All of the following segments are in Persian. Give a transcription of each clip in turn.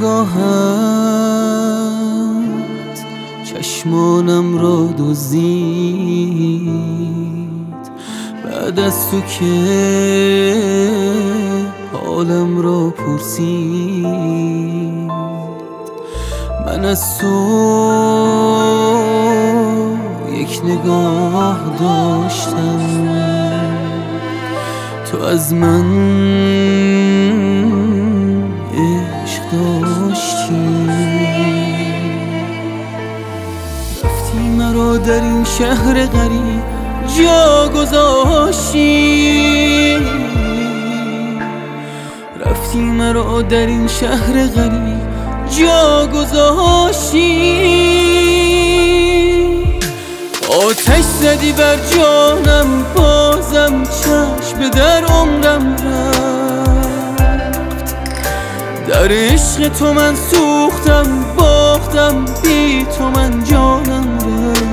نگاهت چشمانم را دزدید، بعد از تو که حالم را پرسید. من از تو یک نگاه داشتم، تو از من عشق داشتی. رفتی مرا در این شهر غریب جا گذاشتی، رفتی مرا در این شهر غریب جا گذاشتی. آتش زدی بر جانم، بازم چشم در عمرم رفت. در عشق تو من سوختم، باختم، بی تو من جانم رفت.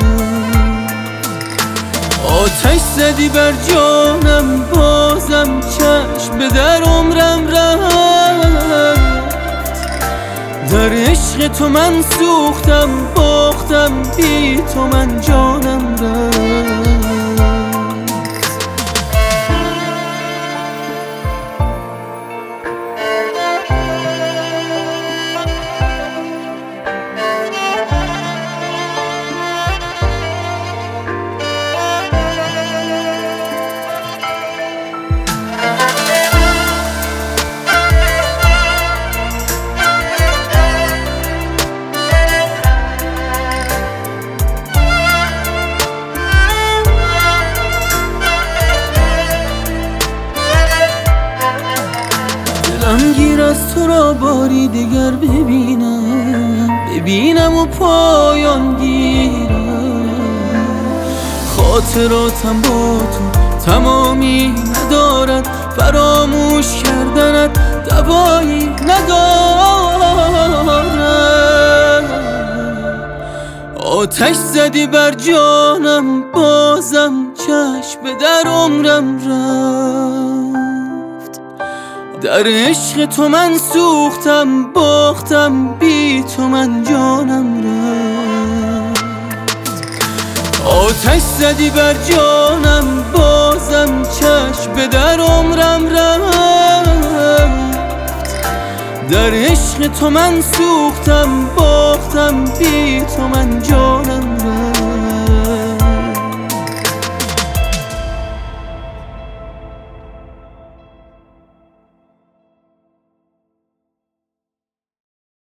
آتش زدی بر جانم، بازم چشم در عمرم رفت. در عشق تو من سوختم، باختم، بی تو من جانم رفت. گیر از تو را باری دیگر ببینم و پایان گیرم. خاطراتم با تو تمامی ندارد، فراموش کردنت دوایی ندارد. آتش زدی بر جانم، بازم چشم در عمرم رفت. در عشق تو من سوختم، باختم، بی تو من جانم رفت. آتش زدی بر جانم، بازم چشم در عمرم رفت. در عشق تو من سوختم، باختم، بی تو من جانم رفت.